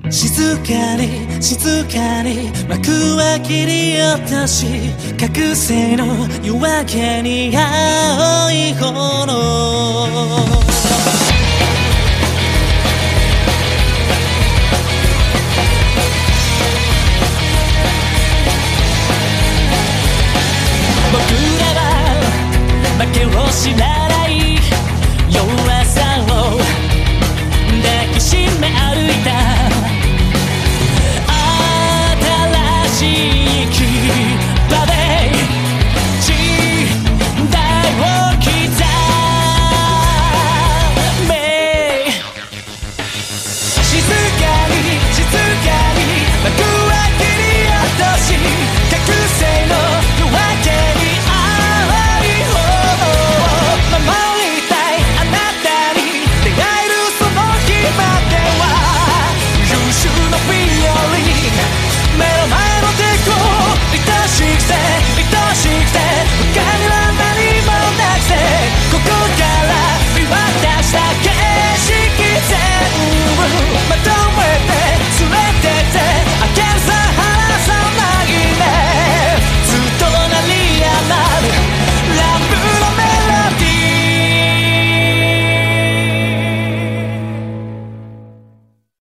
静かに静かに幕は切り落とし、覚醒の夜明けに青い炎。僕らは負けを知らない弱さを抱きしめ歩いた。新しい牙で時代を刻め。静かに静かに幕は切り落とし、覚醒の夜明けに青い炎を守りたい。あなたに出会えるその日までは優秀なビオリン、目の前の敵を愛しくて愛しくて他には何もなくて、ここから見渡した景色全部また